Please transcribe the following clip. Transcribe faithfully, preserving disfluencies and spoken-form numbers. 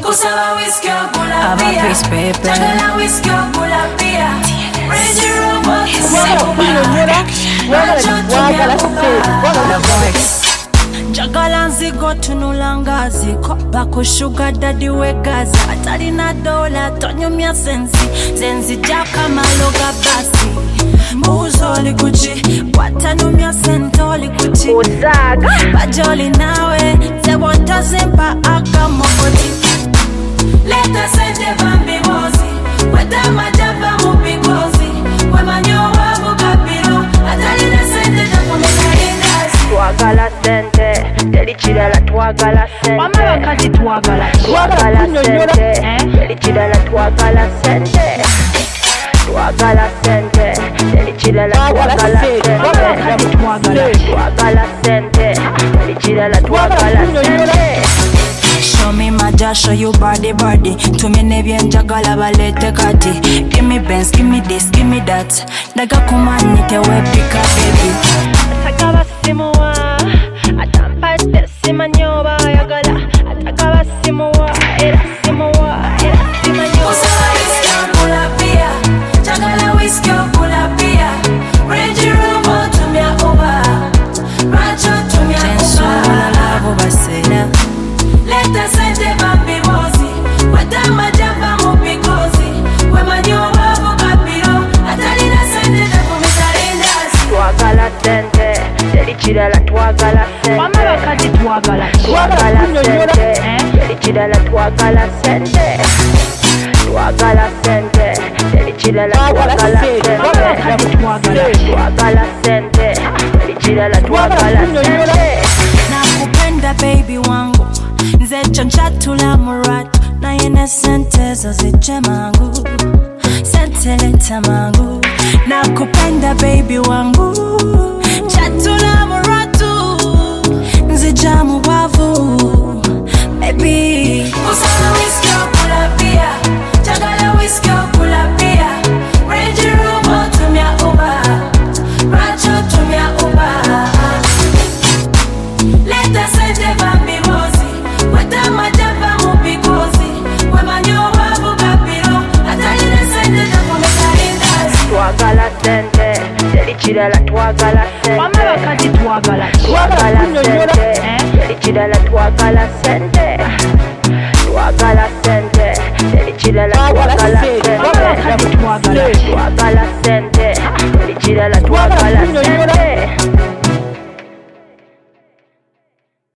Usaba whisky okula beer. Chagala whisky okula beer. Range Rover Jagala nzigo tunulanga ziko bako sugar daddy wegaza atali na dola tonyumya sensi zenzi jaka maloga basi muzo likuchi watanumya sento likuchi uzaga bajoli nawe zebonta zimpa aka mokoti leta sente vambi bozi weta majava mupigozi wemanyowa mukapiro atali na sente jakumeka indasi twagala sente Delichidala twagala sente Mama wakazi twagala Twagala sente Delichidala twagala sente Twagala sente Delichidala twagala sente Mama wakazi twagala Twagala sente Delichidala twagala sente Show me my dash, show you body body To me nebyen jagala balete kati Give me Benz, give me this, give me that Daga kumanite we pika baby Ataka basimuwa Atampa desimanyoba yagala Ataka basimuwa Era simuwa Era simanyoba Usaba whisky okula beer Jagala whisky okula beer Range Rover tumia uba Rancho tumia uba Chensuala lavo basena Leta sente vambi bozi Weta majava mupikozi Wemanyoba vukapiro Atali na sente takumisa indasi Twagala sente Delichidala twagala sente Mama wakazi twagala Twagala sente Delichidala twagala sente Twagala sente Delichidala twagala sente Mama wakazi twagala Twagala sente Delichidala twagala sente Nakupenda baby wangu Nzecho nchatula muratu Na yene sente zoziche mangu Sente leta mangu Nakupenda baby wangu Chatula muratu Nzijamu wavu Baby Usaba whisky okula beer Jagala whisky okula beer Range Rover tumia uba Rancho tumia uba Leta sente vambi bozi Weta majava mupikozi Wemanyoba vukapiro Atali na sente takumeka indasi Twagala sente Delichidala twagala sente Mama wakazi twagala Twagala sente Delichidala twagala sente Twagala sente Delichidala twagala sente Mama wakazi twagala Twagala sente